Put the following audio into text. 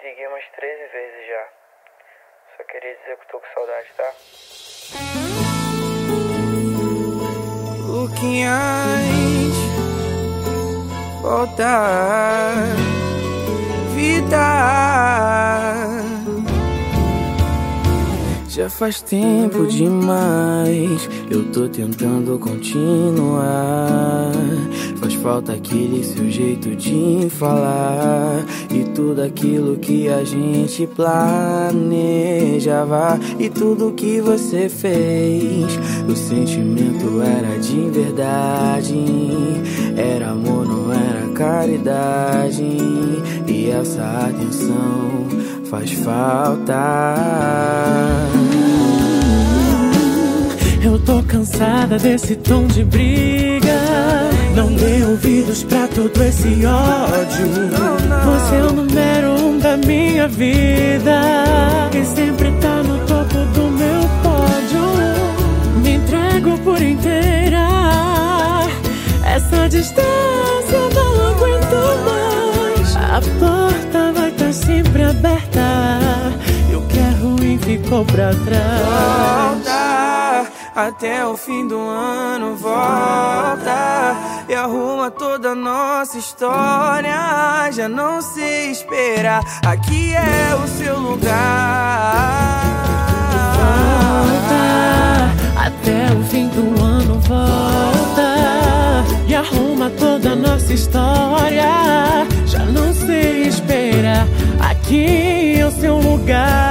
liguei umas 13 vezes já. Só queria dizer que eu tô com saudade, tá? Luquinhas, voltar, vida. Já faz tempo demais, eu tô tentando continuar. Faz falta aquele seu jeito de falar e tudo aquilo que a gente planejava e tudo que você fez. O sentimento era de verdade, era amor, não era caridade. E essa atenção faz falta. Eu tô cansada desse tom de briga. Não dê ouvidos pra todo esse ódio. Você é o número 1 da minha vida e sempre tá no topo do meu pódio. Me entrego por inteira. Essa distância eu não aguento mais. A porta vai estar sempre aberta e o que é ruim ficou pra trás. Até o fim do ano volta e arruma toda a nossa história. Já não sei esperar, aqui é o seu lugar. Volta, até o fim do ano volta e arruma toda a nossa história. Já não sei esperar, aqui é o seu lugar.